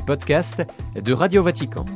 podcasts de Radio Vatican.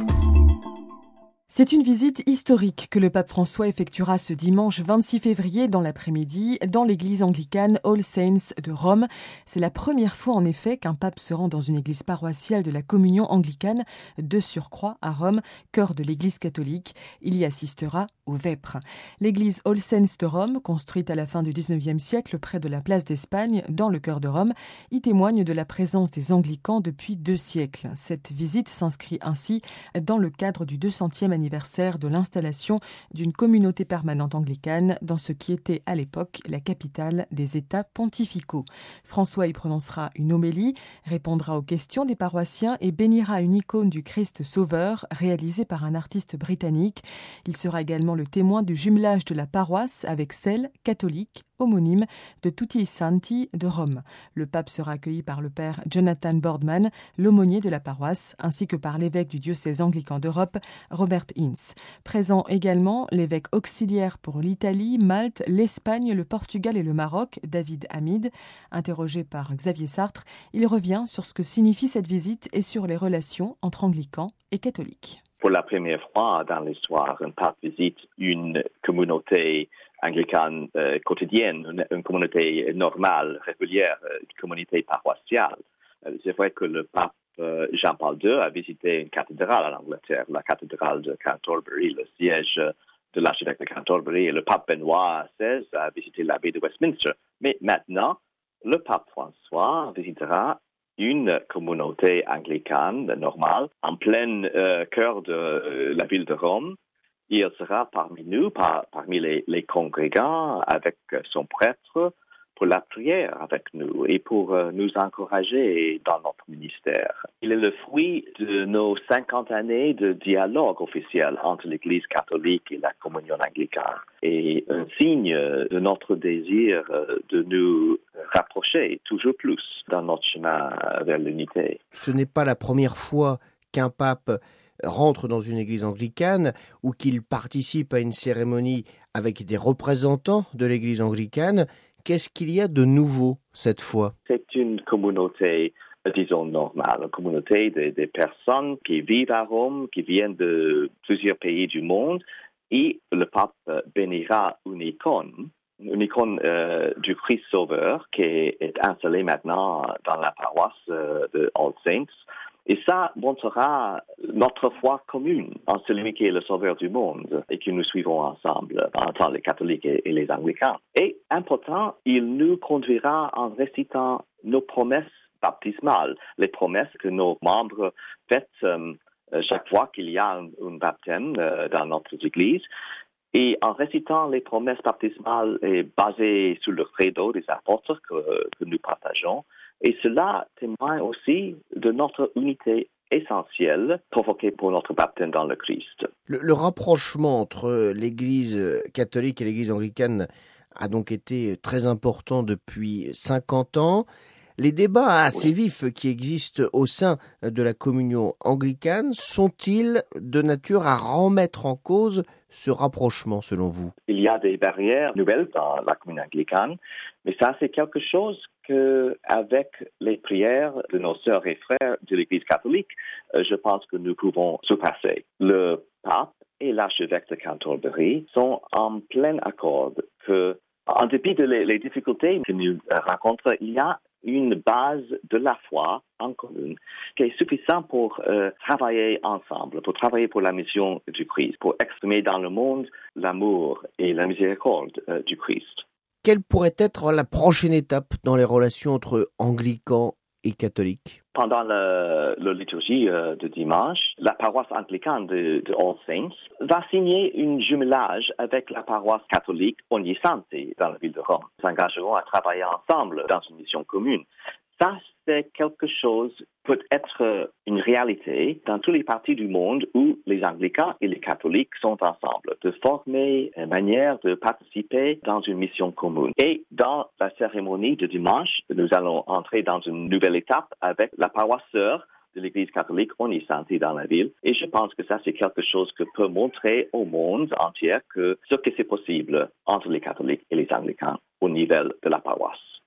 C'est une visite historique que le pape François effectuera ce dimanche 26 février dans l'après-midi dans l'église anglicane All Saints de Rome. C'est la première fois en effet qu'un pape se rend dans une église paroissiale de la communion anglicane de surcroît à Rome, cœur de l'église catholique. Il y assistera aux vêpres. L'église All Saints de Rome, construite à la fin du 19e siècle près de la place d'Espagne, dans le cœur de Rome, y témoigne de la présence des anglicans depuis 2 siècles. Cette visite s'inscrit ainsi dans le cadre du 200e anniversaire de l'installation d'une communauté permanente anglicane dans ce qui était à l'époque la capitale des États pontificaux. François y prononcera une homélie, répondra aux questions des paroissiens et bénira une icône du Christ Sauveur réalisée par un artiste britannique. Il sera également le témoin du jumelage de la paroisse avec celle catholique homonyme de Tutti i Santi de Rome. Le pape sera accueilli par le père Jonathan Boardman, l'aumônier de la paroisse, ainsi que par l'évêque du diocèse anglican d'Europe, Robert Ince. Présent également l'évêque auxiliaire pour l'Italie, Malte, l'Espagne, le Portugal et le Maroc, David Hamid. Interrogé par Xavier Sartre, il revient sur ce que signifie cette visite et sur les relations entre anglicans et catholiques. Pour la première fois dans l'histoire, un pape visite une communauté anglicane quotidienne, une communauté normale, régulière, une communauté paroissiale. C'est vrai que le pape Jean-Paul II a visité une cathédrale en Angleterre, la cathédrale de Canterbury, le siège de l'archevêque de Canterbury, et le pape Benoît XVI a visité l'abbaye de Westminster. Mais maintenant, le pape François visitera une communauté anglicane normale en plein cœur de la ville de Rome. Il sera parmi nous, parmi les congrégants, avec son prêtre, pour la prière avec nous et pour nous encourager dans notre ministère. Il est le fruit de nos 50 années de dialogue officiel entre l'Église catholique et la communion anglicane et un signe de notre désir de nous rapprocher toujours plus dans notre chemin vers l'unité. Ce n'est pas la première fois qu'un pape rentre dans une église anglicane ou qu'il participe à une cérémonie avec des représentants de l'église anglicane. Qu'est-ce qu'il y a de nouveau cette fois? C'est une communauté, disons, normale, une communauté des personnes qui vivent à Rome, qui viennent de plusieurs pays du monde, et le pape bénira une icône du Christ Sauveur qui est installée maintenant dans la paroisse de All Saints. Et ça montrera notre foi commune en celui qui est le sauveur du monde et que nous suivons ensemble, en tant que les catholiques et les anglicans. Et important, il nous conduira en récitant nos promesses baptismales, les promesses que nos membres fêtent chaque fois qu'il y a un baptême dans notre église. Et en récitant les promesses baptismales basées sur le credo des apôtres que nous partageons, et cela témoigne aussi de notre unité essentielle provoquée pour notre baptême dans le Christ. Le rapprochement entre l'Église catholique et l'Église anglicane a donc été très important depuis 50 ans. Les débats assez vifs qui existent au sein de la communion anglicane sont-ils de nature à remettre en cause ce rapprochement, selon vous? Il y a des barrières nouvelles dans la communion anglicane, mais ça, c'est quelque chose qu'avec les prières de nos sœurs et frères de l'Église catholique, je pense que nous pouvons surpasser. Le pape et l'archevêque de Canterbury sont en plein accord que, en dépit les difficultés que nous rencontrons, il y a une base de la foi en commun qui est suffisante pour travailler ensemble, pour travailler pour la mission du Christ, pour exprimer dans le monde l'amour et la miséricorde du Christ. Quelle pourrait être la prochaine étape dans les relations entre anglicans et catholiques? Pendant la liturgie de dimanche, la paroisse anglicane de All Saints va signer un jumelage avec la paroisse catholique Ogni Santi dans la ville de Rome. Ils s'engageront à travailler ensemble dans une mission commune. Ça, c'est quelque chose qui peut être une réalité dans toutes les parties du monde où les anglicans et les catholiques sont ensemble, de former une manière de participer dans une mission commune. Et dans la cérémonie de dimanche, nous allons entrer dans une nouvelle étape avec la paroisse sœur de l'Église catholique Ogni Santi dans la ville. Et je pense que ça, c'est quelque chose que peut montrer au monde entier que c'est possible entre les catholiques et les anglicans au niveau de la paroisse.